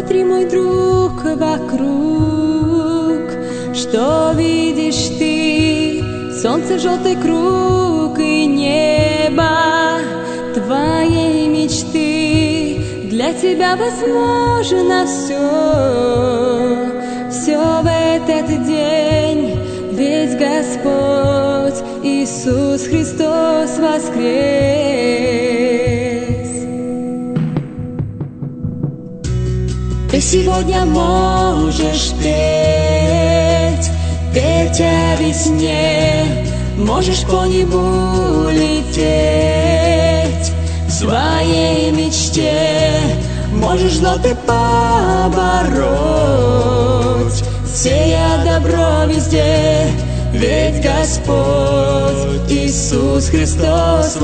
Посмотри, мой друг, вокруг. Что видишь ты? Солнце, желтый круг и небо твоей мечты. Для тебя возможно все в этот день. Ведь Господь Иисус Христос воскрес. Ты сегодня можешь петь о весне, можешь по небу лететь в своей мечте, можешь зло ты побороть, сея добро везде, ведь Господь Иисус Христос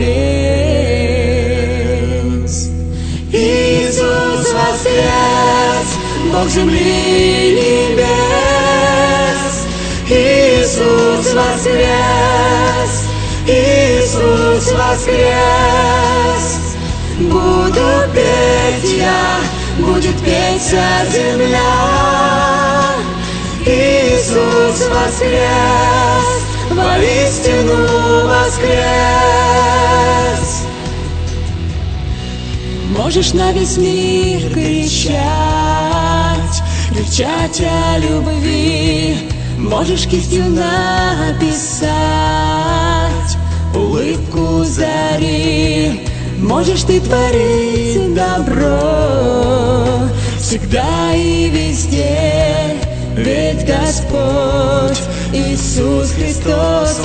воскрес. Иисус воскрес, Бог земли и небес. Иисус воскрес, Иисус воскрес. Буду петь я, будет петь вся земля. Иисус воскрес, воистину воскрес. Можешь на весь мир кричать о любви, можешь кистью написать улыбку зари, можешь ты творить добро всегда и везде, ведь Господь Иисус Христос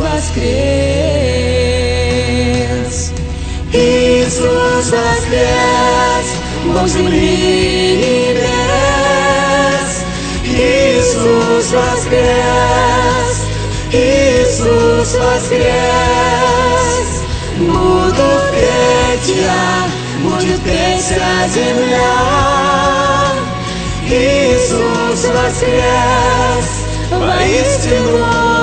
воскрес. Иисус воскрес, Бог земли и небес. Иисус воскрес, Иисус воскрес. Буду петь я, будет петь вся земля. Иисус воскрес, воистину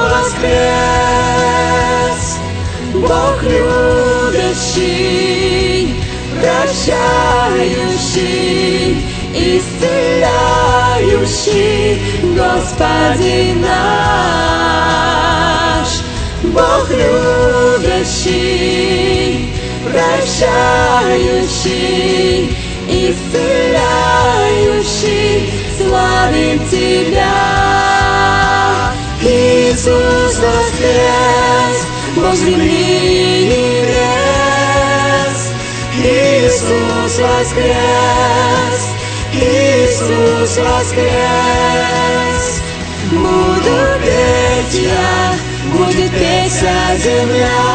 воскрес. Бог любящий, прощающий, исцеляющий, Господин наш. Бог любящий, прощающий, исцеляющий, славим Тебя. Иисус воскрес, Бог земли и небес. Иисус воскрес, Иисус воскрес. Буду петь я, будет петь вся земля.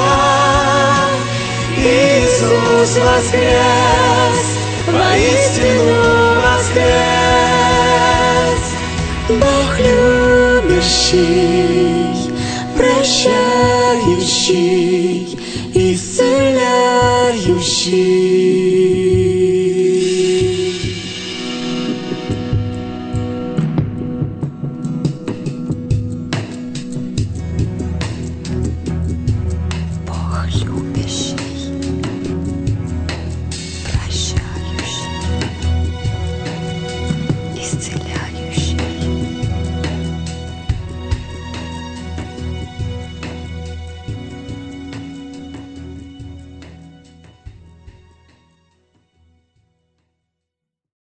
Иисус воскрес, воистину воскрес. Бог любящий, прощающий, исцеляющий. Бог любящий, прощающий, исцеляющий.